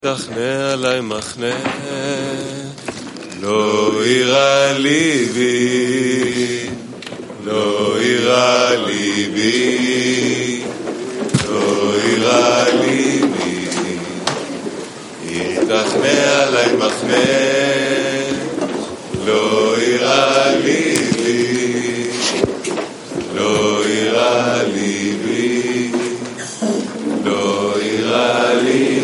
תכנה עלי מחנה, לא אירע ליבי, לא אירע ליבי, לא אירע ליבי, תכנה עלי מחנה, לא אירע ליבי, לא אירע ליבי, לא אירע ליבי.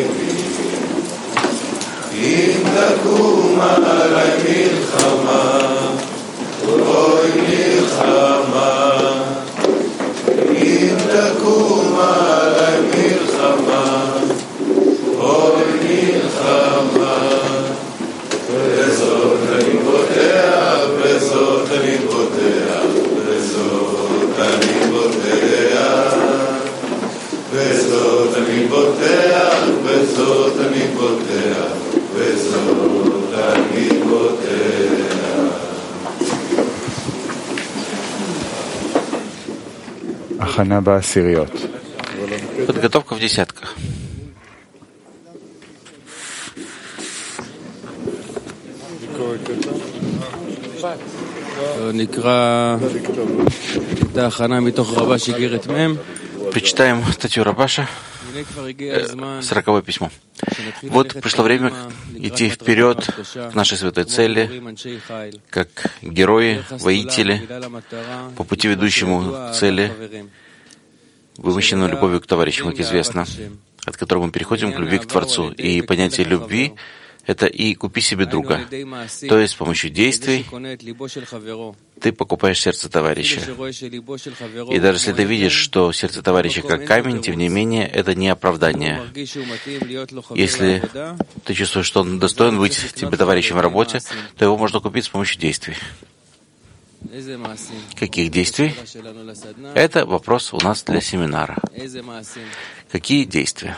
אם תקום עלי מלחמה, אוי מלחמה, אם תקום עלי מלחמה, אוי מלחמה, בזאת אני פותח, בזאת אני פותח, בזאת אני פותח, בזאת אני פותח, בזאת אני פותח, בזאת אני פותח. הכנה בעשיריות. Подготовка в десятках. Прочитаем статью Рабаша, 40-е письмо. Вот пришло время идти вперед к нашей святой цели, как герои, воители, по пути, ведущему к цели, вымощенную любовью к товарищам, как известно, от которого мы переходим к любви к Творцу. И понятие любви — это и купи себе друга. То есть с помощью действий ты покупаешь сердце товарища. И даже если ты видишь, что сердце товарища как камень, тем не менее, это не оправдание. Если ты чувствуешь, что он достоин быть тебе товарищем в работе, то его можно купить с помощью действий. Каких действий? Это вопрос у нас для семинара. Какие действия?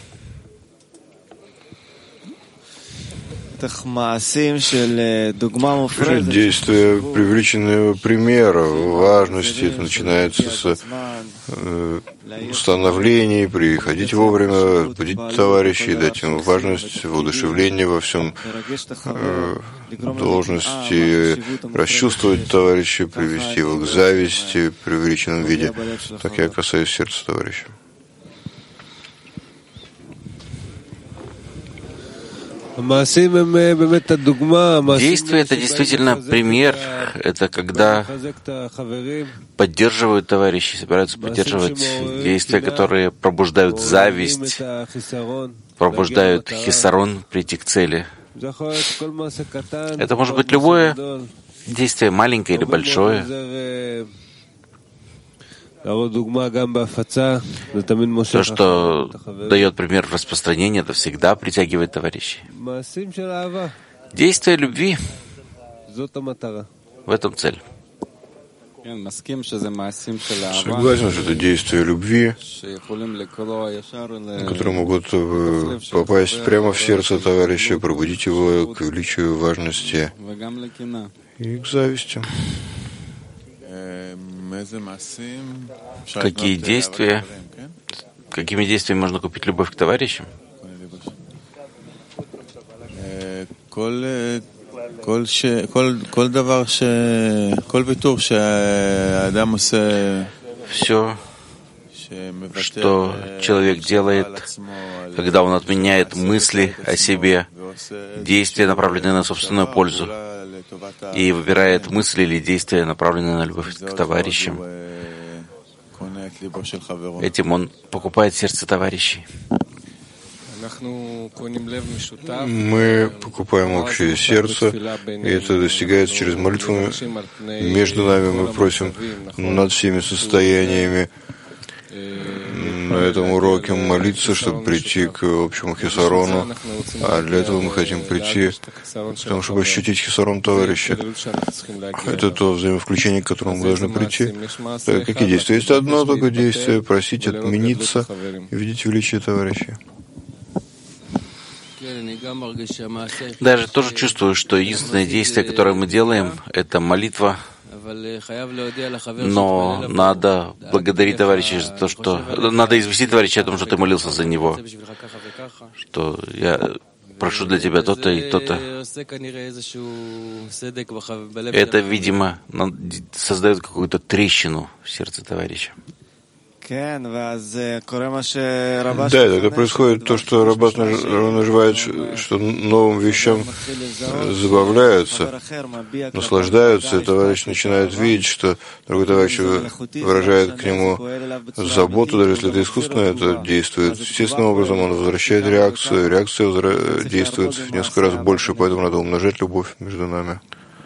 Действия, привлеченного примера, важности, это начинается с установлений, приходить вовремя, будить товарищей, дать им важность, воодушевление во всем, должности, расчувствовать товарища, привести его к зависти в привлеченном виде. Так я касаюсь сердца товарища. Действие — это действительно пример. Это когда поддерживают товарищи, собираются поддерживать действия, которые пробуждают зависть, пробуждают хисарон прийти к цели. Это может быть любое действие, маленькое или большое. То, что дает пример в распространении, это всегда притягивает товарищей. Действие любви — в этом цель. Согласен, что это действие любви, которые могут попасть прямо в сердце товарища, пробудить его к величию, важности и к зависти. Какими действиями можно купить любовь к товарищам? Все, что человек делает, когда он отменяет мысли о себе, действия, направленные на собственную пользу, и выбирает мысли или действия, направленные на любовь к товарищам, этим он покупает сердце товарищей. Мы покупаем общее сердце, и это достигается через молитву. Между нами мы просим над всеми состояниями на этом уроке молиться, чтобы прийти к общему хисарону, а для этого мы хотим прийти к тому, чтобы ощутить хисарон товарища. Это то взаимовключение, к которому мы должны прийти. Так, какие действия? Есть одно только действие — просить отмениться и видеть величие товарища. Даже тоже чувствую, что единственное действие, которое мы делаем, это молитва. Но надо благодарить товарища за то, что... Надо известить товарища о том, что ты молился за него. что я прошу для тебя то-то и то-то. Это, видимо, создает какую-то трещину в сердце товарища. Да, тогда происходит то, что Раббат называет, что новым вещам забавляются, наслаждаются, и товарищ начинает видеть, что другой товарищ выражает к нему заботу, даже если это искусственно, это действует естественным образом, он возвращает реакцию, реакция действует в несколько раз больше, поэтому надо умножать любовь между нами.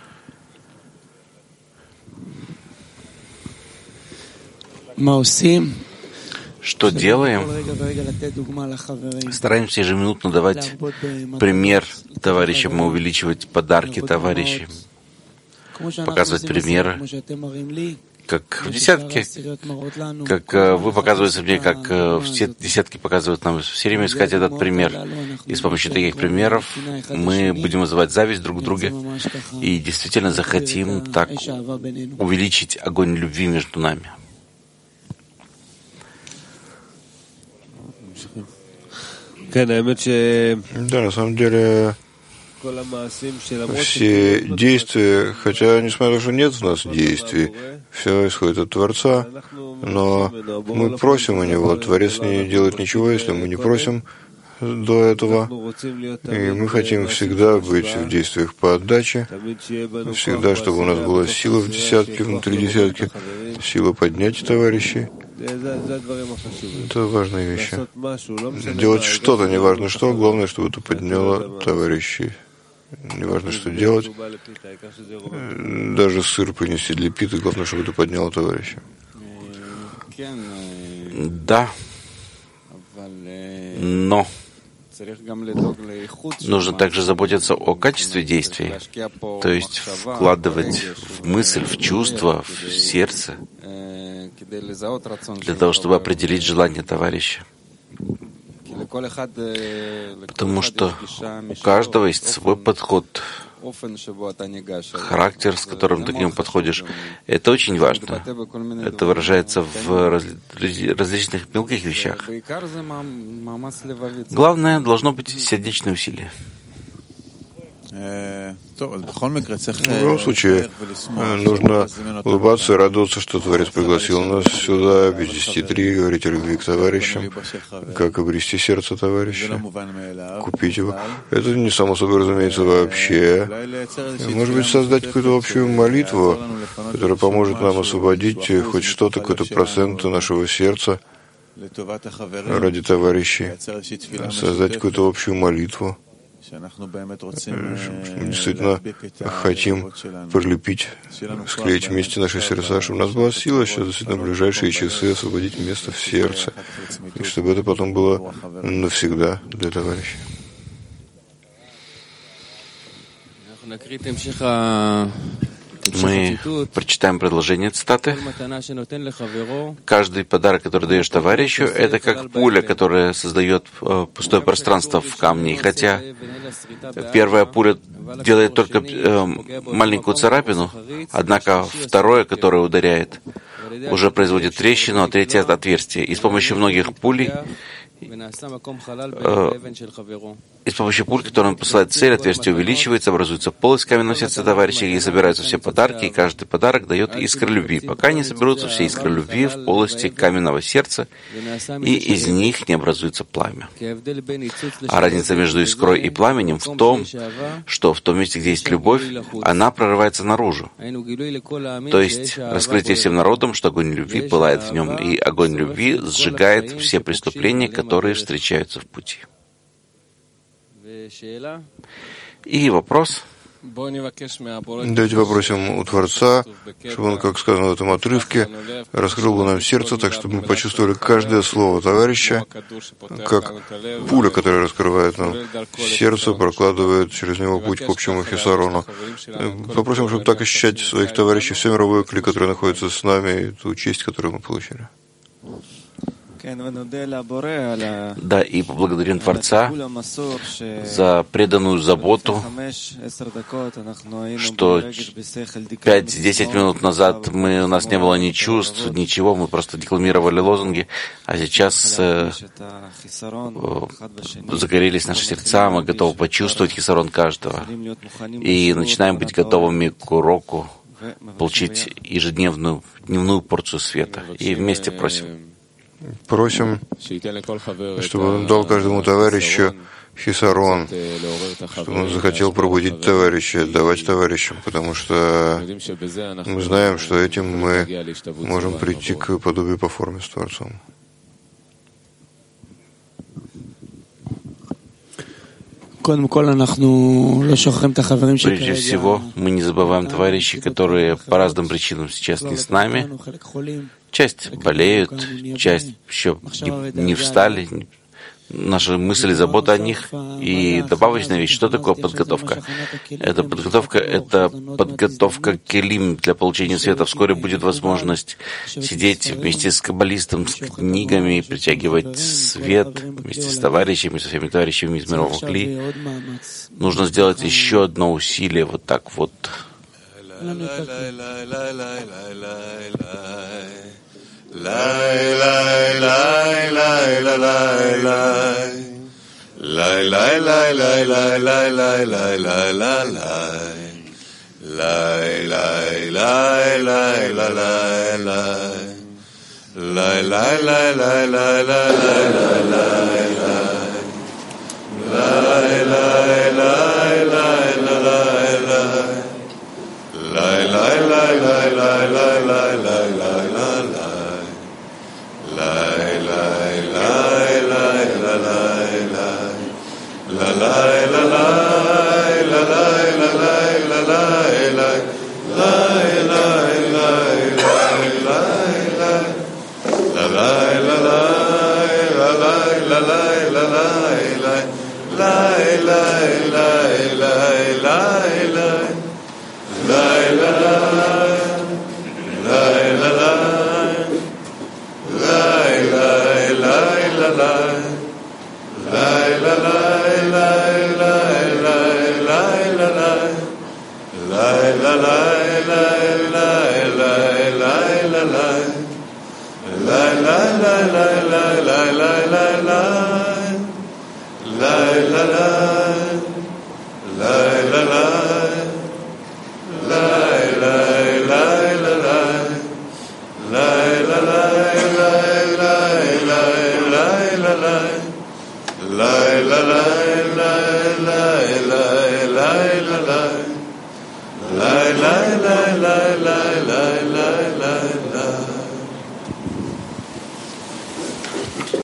Что делаем? Стараемся ежеминутно давать пример товарищам, увеличивать подарки товарищам, показывать примеры, как в десятке, как вы показываете мне, как все десятки показывают нам. Все время искать этот пример. И с помощью таких примеров мы будем вызывать зависть друг к другу и действительно захотим так увеличить огонь любви между нами. Да, на самом деле, все действия, хотя, несмотря на то, что нет в нас действий, все исходит от Творца, но мы просим у Него, Творец не делает ничего, если мы не просим до этого, и мы хотим всегда быть в действиях по отдаче, всегда, чтобы у нас была сила в десятке, внутри десятки, сила поднять товарищей. Это важные вещи. Делать что-то, неважно что, главное, чтобы это подняло товарищей. Неважно, что делать. Даже сыр принести для питы, главное, чтобы это подняло товарищей. Да, но нужно также заботиться о качестве действий, то есть вкладывать в мысль, в чувство, в сердце, для того, чтобы определить желание товарища. Потому что у каждого есть свой подход, характер, с которым ты к нему подходишь. Это очень важно. Это выражается в различных мелких вещах. Главное должно быть сердечное усилие. В любом случае, нужно улыбаться и радоваться, что Творец пригласил нас сюда, без 10:03, говорить о любви к товарищам, как обрести сердце товарища, купить его. Это не само собой разумеется вообще. Может быть, создать какую-то общую молитву, которая поможет нам освободить хоть что-то, какой-то процент нашего сердца ради товарищей, создать какую-то общую молитву. Мы действительно хотим прилепить, склеить вместе наши сердца, чтобы у нас была сила, что действительно в ближайшие часы освободить место в сердце, и чтобы это потом было навсегда для товарищей. Мы прочитаем продолжение цитаты. Каждый подарок, который даешь товарищу, это как пуля, которая создает пустое пространство в камне. И хотя первая пуля делает только маленькую царапину, однако второе, которое ударяет, уже производит трещину, а третье — отверстие. И с помощью многих пулей, и с помощью пуль, которые он посылает в цель, отверстие увеличивается, образуется полость в каменном сердце товарища, и собираются все подарки, и каждый подарок дает искры любви, пока не соберутся все искры любви в полости каменного сердца, и из них не образуется пламя. А разница между искрой и пламенем в том, что в том месте, где есть любовь, она прорывается наружу. То есть раскрытие всем народам, что огонь любви пылает в нем, и огонь любви сжигает все преступления, которые встречаются в пути. И вопрос. Давайте попросим у Творца, чтобы он, как сказано в этом отрывке, раскрыл бы нам сердце, так чтобы мы почувствовали каждое слово товарища, как пуля, которая раскрывает нам сердце, прокладывает через него путь к общему хисарону. Попросим, чтобы так ощущать своих товарищей, все мировое кли, которые находятся с нами, и ту честь, которую мы получили. Да, и поблагодарим Творца за преданную заботу, что 5-10 минут назад у нас не было ни чувств, ничего, мы просто декламировали лозунги, а сейчас загорелись наши сердца, мы готовы почувствовать хисарон каждого и начинаем быть готовыми к уроку, получить дневную порцию света. И вместе просим, чтобы он дал каждому товарищу хисарон, чтобы он захотел пробудить товарища, давать товарищам, потому что мы знаем, что этим мы можем прийти к подобию по форме с Творцом. Прежде всего, мы не забываем товарищей, которые по разным причинам сейчас не с нами. Часть болеют, часть еще не встали. Наши мысли, забота о них. И добавочная вещь, что такое подготовка? Это подготовка келим для получения света. Вскоре будет возможность сидеть вместе с каббалистом, с книгами, притягивать свет вместе с товарищами, со всеми товарищами из мирового кли. Нужно сделать еще одно усилие, вот так вот. La